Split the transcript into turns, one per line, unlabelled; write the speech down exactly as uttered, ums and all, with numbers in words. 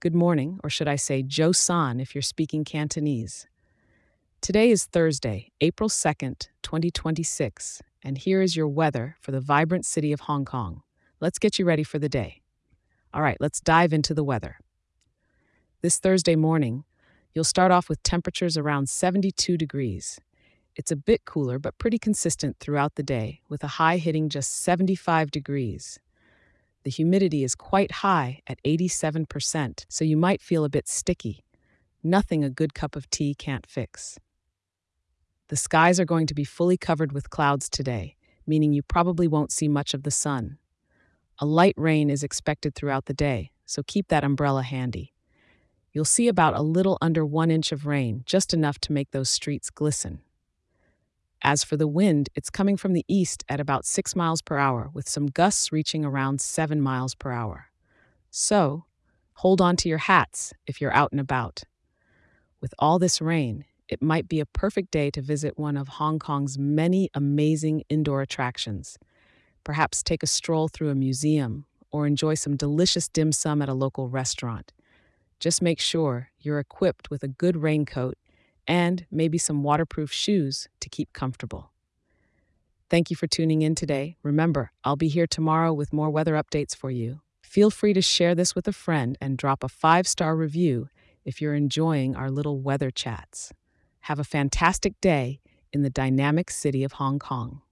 Good morning, or should I say Jo San if you're speaking Cantonese. Today is Thursday, April second, twenty twenty-six, and here is your weather for the vibrant city of Hong Kong. Let's get you ready for the day. All right, let's dive into the weather. This Thursday morning, you'll start off with temperatures around seventy-two degrees. It's a bit cooler, but pretty consistent throughout the day, with a high hitting just seventy-five degrees. The humidity is quite high at eighty-seven percent, so you might feel a bit sticky. Nothing a good cup of tea can't fix. The skies are going to be fully covered with clouds today, meaning you probably won't see much of the sun. A light rain is expected throughout the day, so keep that umbrella handy. You'll see about a little under one inch of rain, just enough to make those streets glisten. As for the wind, it's coming from the east at about six miles per hour, with some gusts reaching around seven miles per hour. So, hold on to your hats if you're out and about. With all this rain, it might be a perfect day to visit one of Hong Kong's many amazing indoor attractions. Perhaps take a stroll through a museum or enjoy some delicious dim sum at a local restaurant. Just make sure you're equipped with a good raincoat and maybe some waterproof shoes to keep comfortable. Thank you for tuning in today. Remember, I'll be here tomorrow with more weather updates for you. Feel free to share this with a friend and drop a five-star review if you're enjoying our little weather chats. Have a fantastic day in the dynamic city of Hong Kong.